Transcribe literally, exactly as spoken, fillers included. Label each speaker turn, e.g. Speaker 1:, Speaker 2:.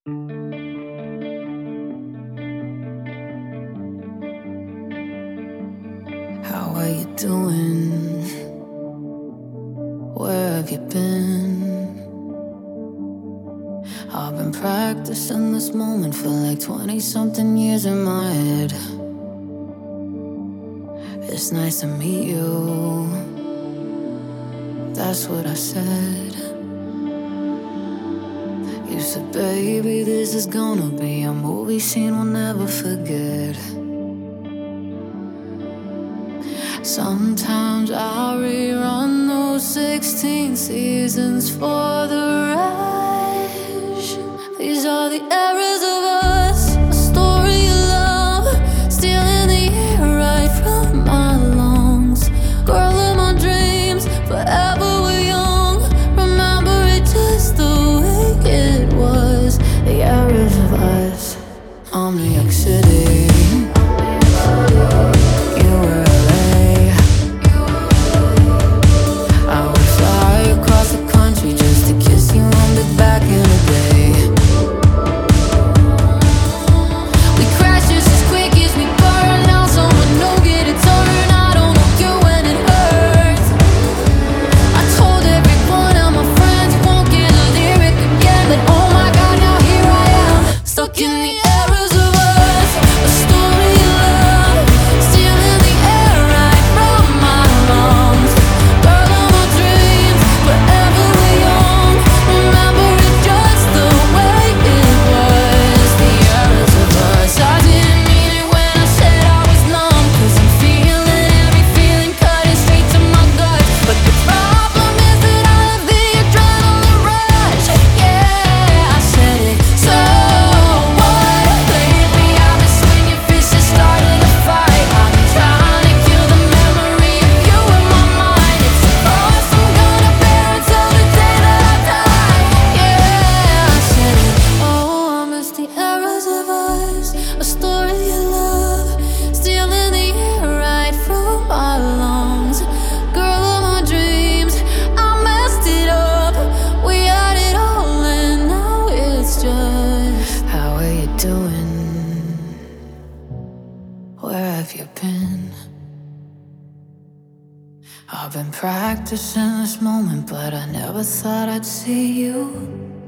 Speaker 1: How are you doing? Where have you been? I've been practicing this moment for like twenty something years in my head. It's nice to meet you. That's what I said. You said, baby, this is gonna be a movie scene we'll never forget. Sometimes I rerun those sixteen seasons for the rush. These are the eras of us, a story of love, stealing the air right from my lungs. Girl of my dreams, forever we're young. Remember it just the way it was. The eras of us. I'm New York City, you were L A. I would fly across the country just to kiss you on the back in the day. We crash just as quick as we burn. Now someone no get a turn. I don't know you when it hurts. I told everyone of my friends you won't get a lyric again, but oh my God, now here I am, stuck in the eras of us, a story of love, stealing the air right from my lungs. Girl of my dreams, forever we're young. Remember it just the way it was. The eras of us. I didn't mean it when I said I was numb, 'cause I'm feeling every feeling cutting straight to my gut. But the problem is that I love the adrenaline rush. Yeah, I said it. So what? Lately I've been swinging fists and starting a fight. I've been trying to kill the memory of you in my mind. It's a cross I'm gonna bear until the day that I die. Yeah, I said it. Oh, I miss the eras of us, a story of love, stealing the air right from my lungs. Girl of my dreams, I messed it up. We had it all and now it's just. How are you doing? Where have you been? I've been practicing this moment, but I never thought I'd see you.